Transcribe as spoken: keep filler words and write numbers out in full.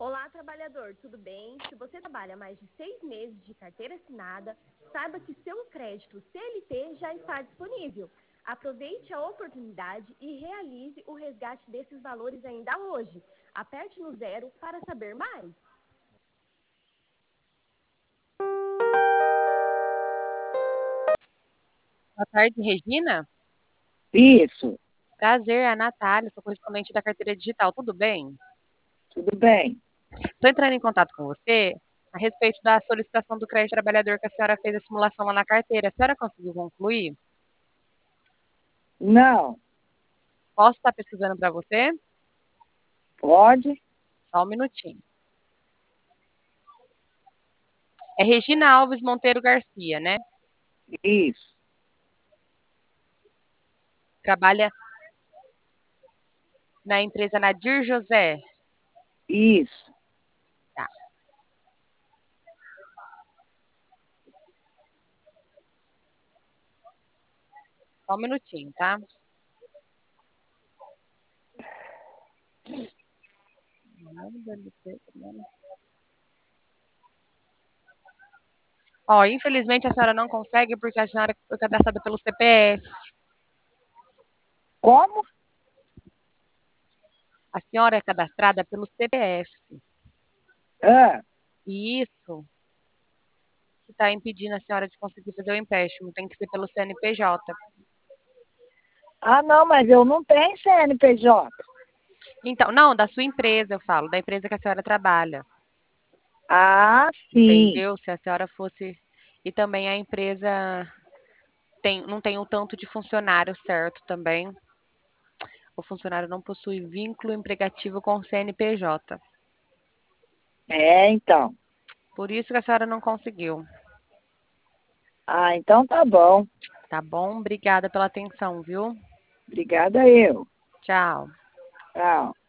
Olá, trabalhador, tudo bem? Se você trabalha mais de seis meses de carteira assinada, saiba que seu crédito C L T já está disponível. Aproveite a oportunidade e realize o resgate desses valores ainda hoje. Aperte no zero para saber mais. Boa tarde, Regina. Isso, Prazer, é a Natália, sou correspondente da carteira digital. Tudo bem? tudo bem. Estou entrando em contato com você a respeito da solicitação do crédito trabalhador que a senhora fez a simulação lá na carteira. A senhora conseguiu concluir? Não, Posso estar pesquisando para você? pode? Só um minutinho. É Regina Alves Monteiro Garcia, né? Isso, Trabalha na empresa Nadir José. isso. Tá. Só um minutinho, tá? Ó, infelizmente a senhora não consegue porque a senhora foi cadastrada pelo C P F. Como? A senhora é cadastrada pelo C P F. Ah, E isso que está impedindo a senhora de conseguir fazer o empréstimo. Tem que ser pelo C N P J. ah, não, mas eu não tenho C N P J. Então, não, da sua empresa, eu falo, da empresa que a senhora trabalha. Ah, sim. Entendeu? Se a senhora fosse. E também a empresa tem, não tem o tanto de funcionário certo também. O funcionário não possui vínculo emregativo com o C N P J. É, então. Por isso que a senhora não conseguiu. Ah, então tá bom. Tá bom? Obrigada pela atenção, viu? Obrigada eu. Tchau. Tchau.